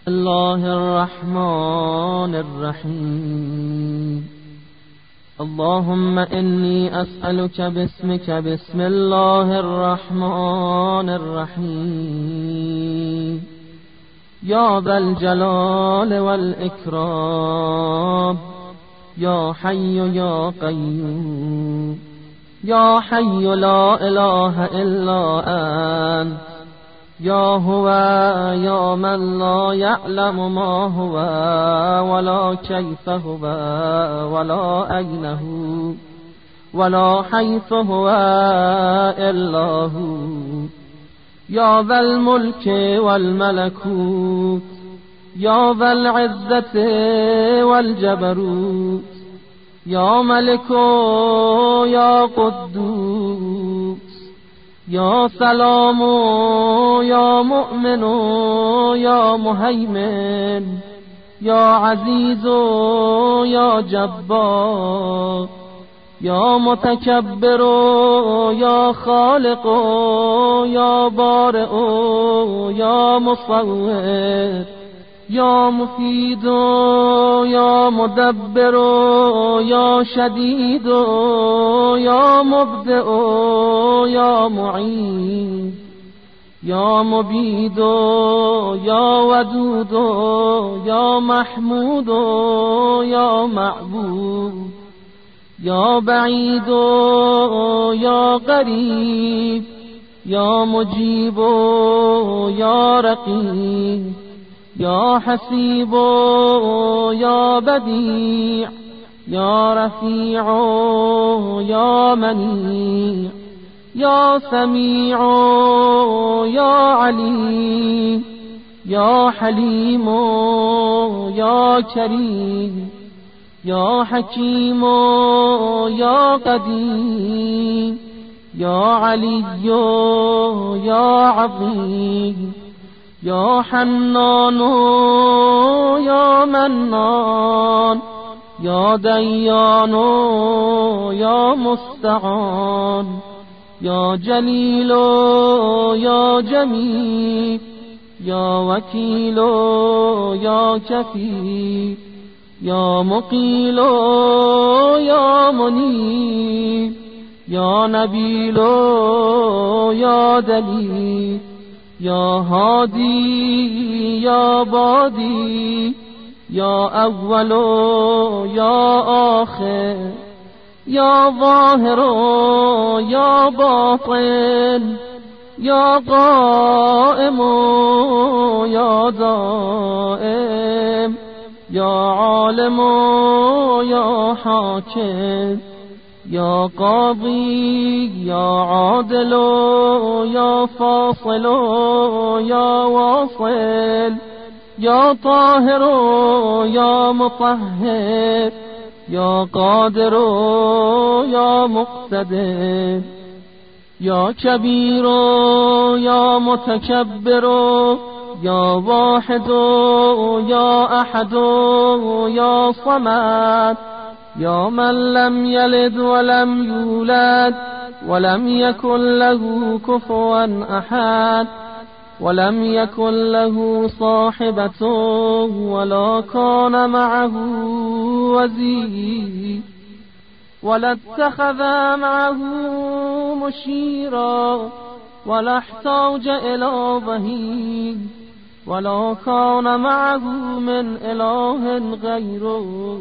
الله الرحمن الرحیم. اللهم إني أسألك باسمك بسم الله الرحمن الرحيم يا ذا الجلال والإكرام يا حي يا قيوم يا حي لا إله إلا أنت يا هو يا من لا يعلم ما هو ولا كيف هو ولا أين هو ولا حيث هو إلا هو يا ذا الملك والملكوت يا ذا العزة والجبروت يا ملك يا قدوس يا سلام يا مؤمن يا مهيمن يا عزيز يا جبار يا متكبر يا خالق يا بارئ يا مصور يا مفيد يا مدبر يا شديد يا مبدئ يا معين يا مبيد يا ودود يا محمود يا معبود يا بعيد يا قريب يا مجيب يا رقيب يا حسيب يا بديع يا رفيع يا منيع يا سميع يا عليم يا حليم يا كريم يا حكيم يا قديم يا علي يا عظيم يا حنان يا منان يا ديان يا مستعان يا جليل يا جميل يا وكيل يا كفيل يا مقيل يا منيب يا نبيل يا دليل يا هادي يا بادي يا أول يا آخر يا ظاهر يا باطن يا قائم يا دائم يا عالم يا حاكم يا قاضي يا عادل يا فاصل يا واصل يا طاهر يا مطهر يا قادر يا مقتدر يا كبير يا متكبر يا واحد يا أحد يا صمد يا من لم يلد ولم يولد ولم يكن له كفوا أحد ولم يكن له صاحبة ولا كان معه وزير ولا اتخذ معه مشيرا ولا احتاج إلى ظهير ولا كان معه من إله غيره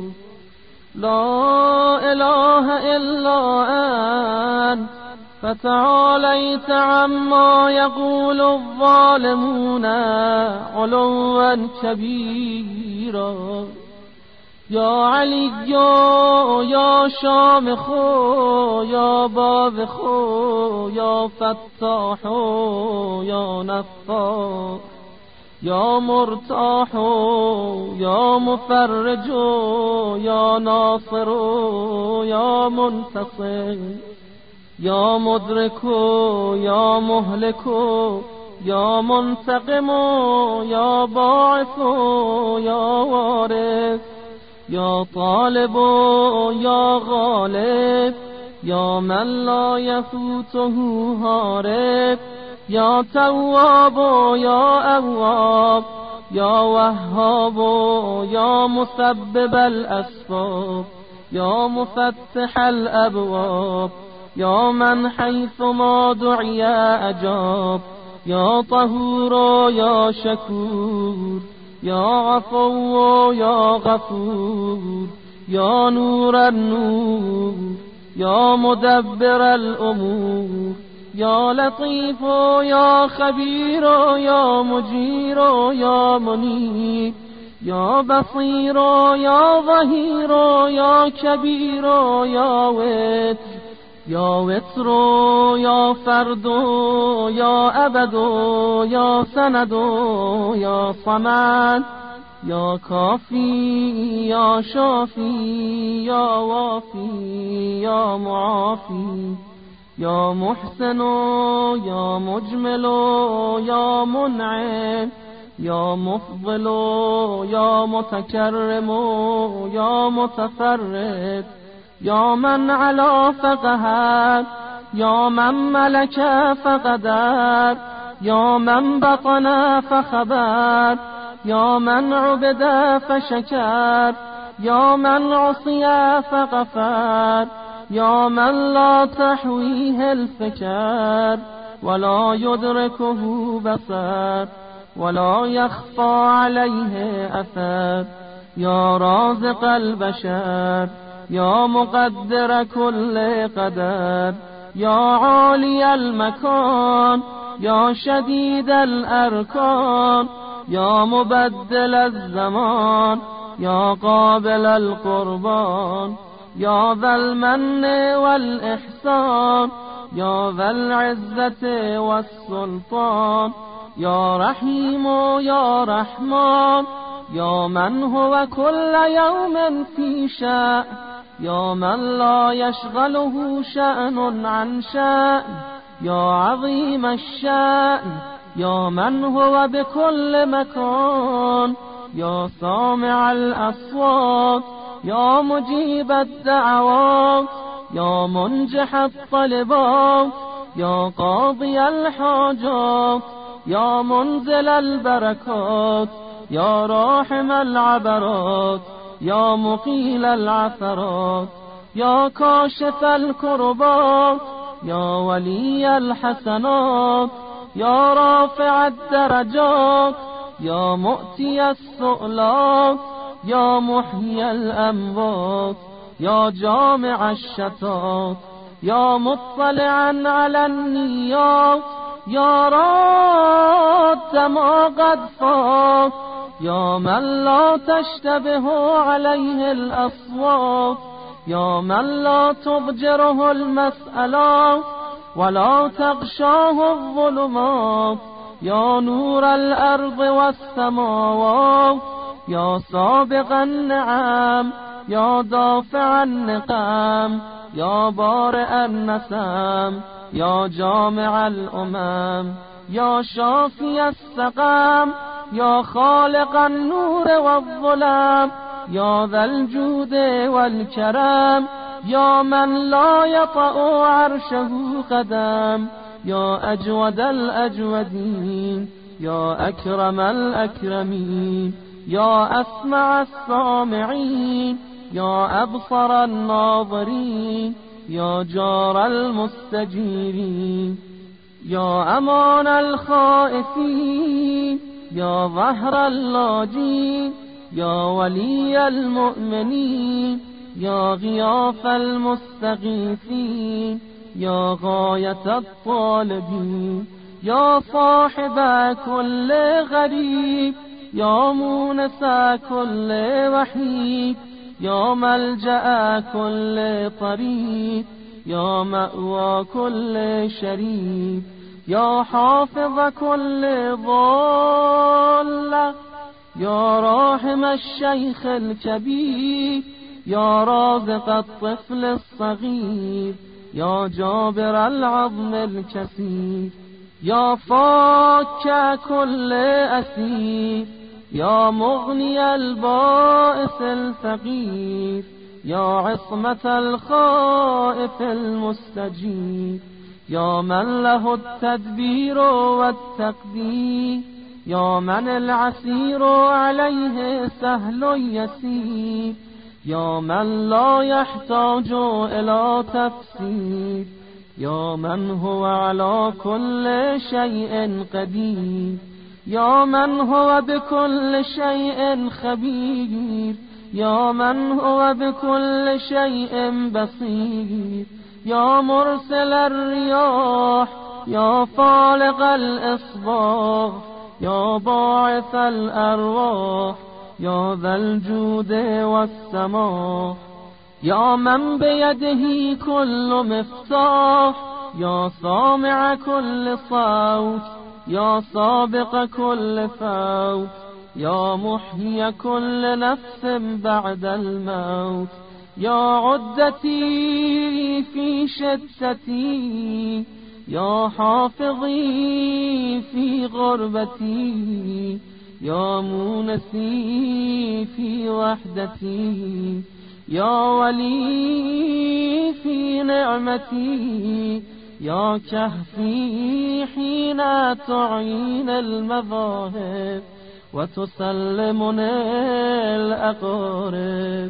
لا إله إلا أنت فتعاليت عما يقول الظالمون علوا كبيرا يا علي يا شامخ يا باذخ يا فتاح يا نفاح يا مرتاح يا مفرج يا ناصر يا منتصر يا مدرك يا مهلك يا منتقم يا باعث يا وارث يا طالب يا غالب يا من لا يفوته هارب يا تواب يا أواب یا وهاب یا مسبب الاسباب یا مفتح الابواب یا من حیث ما دعی اجاب یا طهور یا شکور یا عفو یا غفور یا نور النور یا مدبر الامور یا لطیف یا خبیر یا مجیر یا منیب یا بصیر یا ظهیر یا کبیر یا وتر یا وتر یا فرد یا ابد یا سند یا صمد یا کافی یا شافی یا وافی یا معافی یا محسن یا مجمل یا منعم یا مفضل یا متکرم یا متفرد یا من علا فقهر یا من ملک فقدر یا من بطن فخبر یا من عبد فشکر یا من عصی فغفر یا من لا تحویه الفکر ولا یدرکه بصر ولا یخفى علیه اثر یا رازق البشر یا مقدر كل قدر یا عالی المکان یا شدید الارکان یا مبدل الزمان یا قابل القربان یا ذا المن والإحسان یا ذا العزة والسلطان یا رحیم یا رحمان یا من هو كل يوم في شأن یا من لا يشغله شأن عن شأن یا عظیم الشأن یا من هو بكل مكان یا سامع الأصوات یا مجیب الدعوات یا منجح الطلبات یا قاضی الحاجات یا منزل البرکات یا راحم العبرات یا مقیل العثرات یا کاشف الکربات یا ولی الحسنات یا رافع الدرجات یا مؤتی السؤلات یا محیی الاموات یا جامع الشتات یا مطلعا علی النیات یا راد ما قد فات یا من لا تشتبه علیه الاصوات یا من لا تضجره المسألات ولا تغشاه الظلمات یا نور الارض والسماوات یا سابق النعم یا دافع النقم یا بارئ النسم یا جامع الامم یا شافی السقم یا خالق النور والظلم یا ذا الجود والكرم یا من لا يطأ عرشه قدم یا اجود الاجودین یا اکرم الاکرمین یا اسمع السامعین یا ابصر الناظرین یا جار المستجیرین یا امان الخائفین یا ظهر اللاجین یا ولی المؤمنین یا غیاث المستغیثین یا غایت الطالبین یا صاحب كل غریب یا مونس كل وحید یا ملجأ كل طریق یا مأوى كل شریف یا حافظ كل ضال یا راحم الشیخ الكبیر یا رازق الطفل الصغیر یا جابر العظم الكثير یا فاك كل اسیر یا مغنی البائس الفقیر یا عصمة الخائف المستجیر یا من له التدبیر والتقدیر يا من العسير عليه سهل يسير، يا من لا يحتاج إلى تفسير، يا من هو على كل شيء قدير، يا من هو بكل شيء خبير، يا من هو بكل شيء بصير، يا مرسل الرياح، يا فالق الإصباح، يا باعث الأرواح، يا ذا الجود والسماح، يا من بيده كل مفتاح، يا سامع كل صوت، يا سابق كل فوت، يا محيي كل نفس بعد الموت، يا عدتي في شتتي، يا حافظي في غربتي، يا مونسي في وحدتي، يا ولي في نعمتي، يا كهفي حين تعين المذاهب وتسلمني الأقارب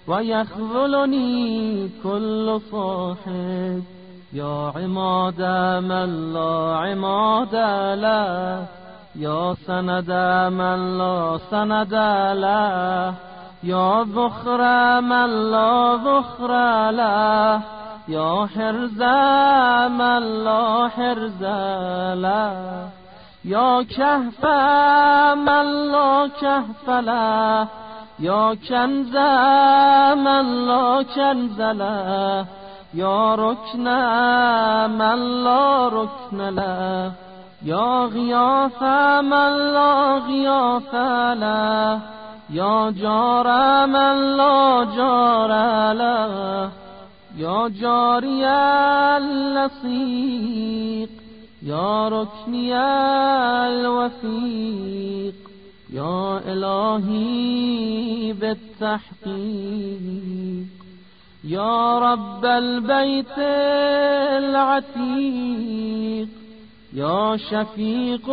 ويخذلني كل صاحب، يا عماد من لا عماد له، يا سند من لا سند له، يا ذخر من لا ذخر له، يا حرز من لا حرز له، يا كهف من لا كهف له، يا كنز من لا كنز له، يا ركن من لا ركن له، يا غياث من لا غياث له، يا جار من لا جار له، يا جاري اللصيق، يا ركني الوثيق، يا إلهي بالتحقيق، يا رب البيت العتيق، يا شفيق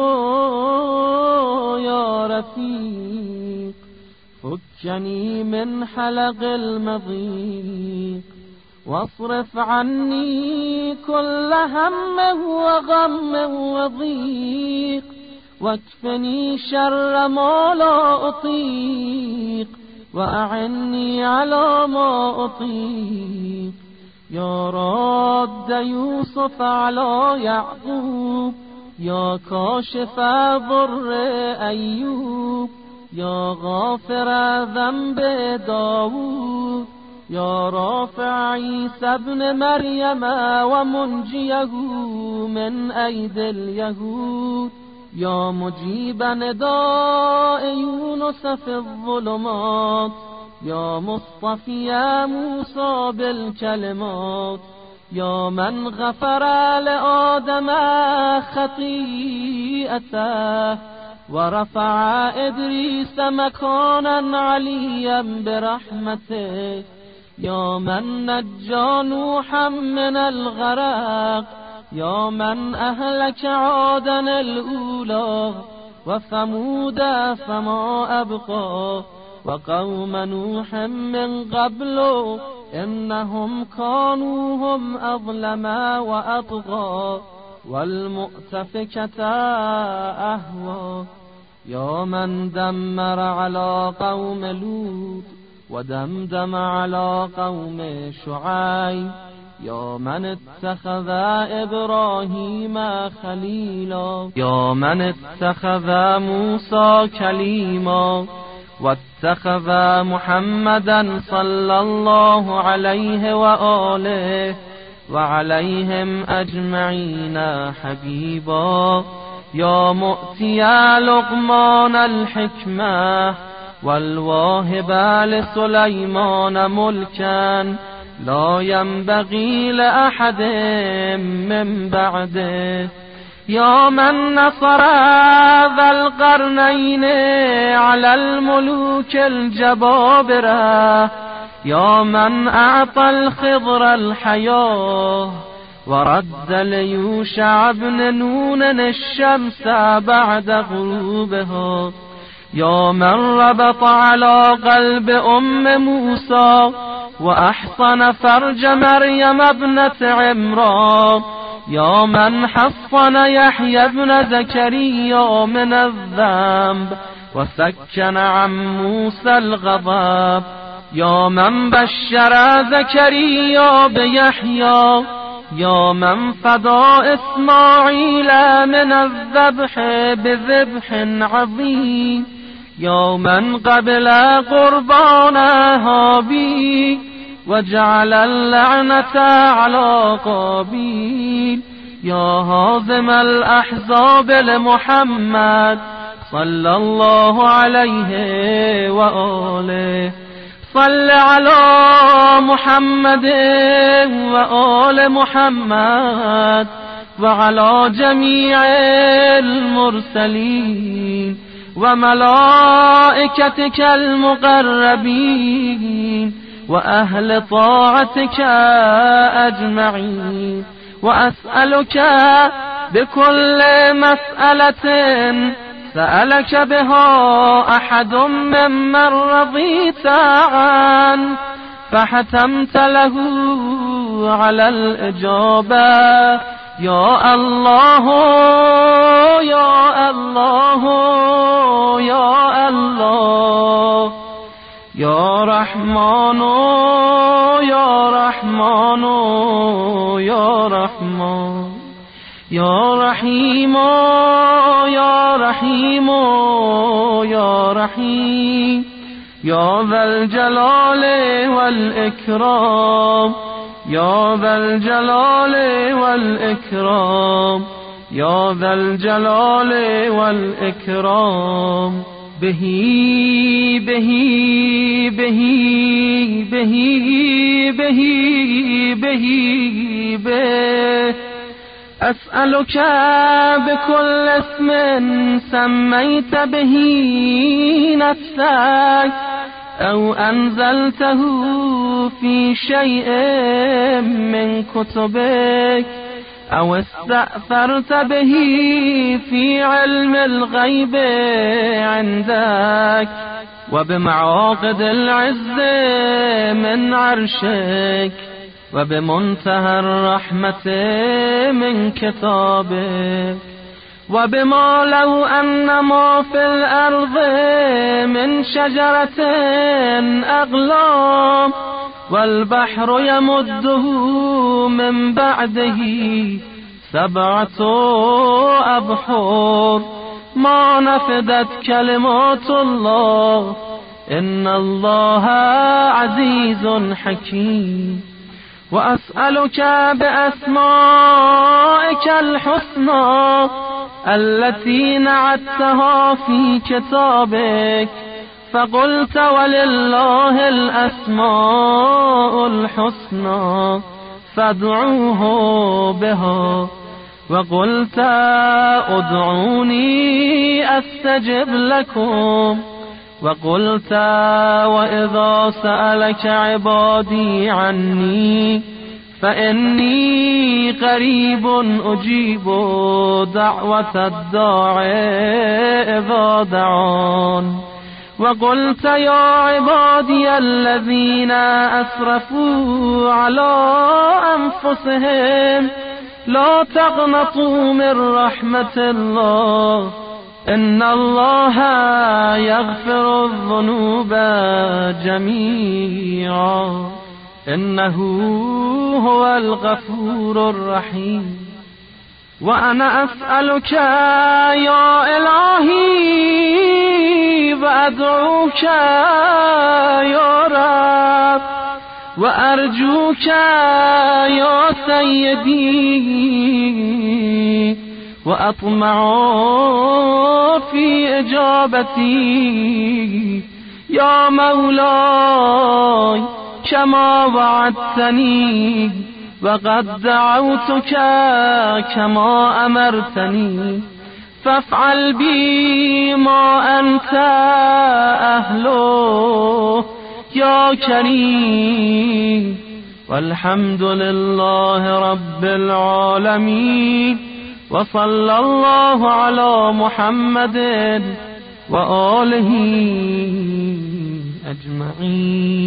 يا رفيق، فكني من حلق المضيق، واصرف عني كل هم وغم وضيق، واكفني شر ما لا أطيق، وأعني على ما أطيق، يا رد يوسف على يعقوب، يا كاشف ضر أيوب، يا غافر ذنب داود، يا رافع عيسى ابن مريم ومنجيه من أيدي اليهود، يا مجيب نداء يونس في الظلمات، يا مصطفي يا موسى بالكلمات، يا من غفر لآدم خطيئته ورفع إدريس مكانا عليا برحمته، يا من نجى نوحا من الغرق، يا من أهلك عادا الأولى وثمود فما أبقى، وقوم نوح من قبل إنهم كانوا هم أظلم وأطغى، والمؤتفكة أهوى، يا من دمر على قوم لوط ودمدم على قوم شعيب، يا من اتخذ إبراهيم خليلا، يا من اتخذ موسى كليما، واتخذ محمدا صلى الله عليه وآله وعليهم أجمعين حبيبا، يا مؤتي لقمان الحكمة والواهب لسليمان ملكا لا ينبغي لأحد من بعده، يا من نصر ذا القرنين على الملوك الجبابرة، يا من أعطى الخضر الحياة ورد ليوشع بن نون الشمس بعد غروبها يا من ربط على قلب موسى وأحصن فرج مريم ابنة عمران يا من حصن يحيى بن زكريا من الذنب وسكن عن موسى الغضب يا من بشر زكريا بيحيى يا من فدى إسماعيل من الذبح بذبح عظيم يا من قبل قربان هابيل وجعل اللعنة على قابيل يا هازم الأحزاب لمحمد صلى الله عليه وآله صل على محمد وآل محمد وعلى جميع المرسلين وملائكتك المقربين وأهل طاعتك أجمعين وأسألك بكل مسألة سألك بها أحد ممن رضيت عنه فحتمت له على الإجابة يا الله يا الله يا الله يا رحمن يا رحمن يا رحمن يا رحيم يا رحيم يا رحيم يا ذا الجلال والإكرام يا ذا الجلال والإكرام يا ذا الجلال والإكرام به به به به به به به أسألك بكل اسم سميت به نفسك أو أنزلته في شيء من كتبك أو استأثرت به في علم الغيب عندك وبمعاقد العز من عرشك وبمنتهى الرحمة من كتابك وبما لو أن ما في الأرض من شجرة أغلام والبحر يمده من بعده 7 أبحر ما نفدت كلمات الله إن الله عزيز حكيم وأسألك بأسمائك الحسنى التي نعتها في كتابك فقلت ولله الأسماء الحسنى فادعوه بها وقلت ادعوني أستجب لكم وقلت وإذا سألك عبادي عني فإني قريب أجيب دعوة الداعي إذا دعان وقلت يا عبادي الذين أسرفوا على أنفسهم لا تقنطوا من رحمة الله إن الله يغفر الذنوب جميعا إنه هو الغفور الرحيم وأنا أسألك يا إلهي وأدعوك يا رب وأرجوك يا سيدي وأطمع في إجابتي يا مولاي كما وعدتني وقد دعوتك كما أمرتني فافعل بي ما أنت أهله يا كريم والحمد لله رب العالمين، وصلى الله على محمد وآله أجمعين.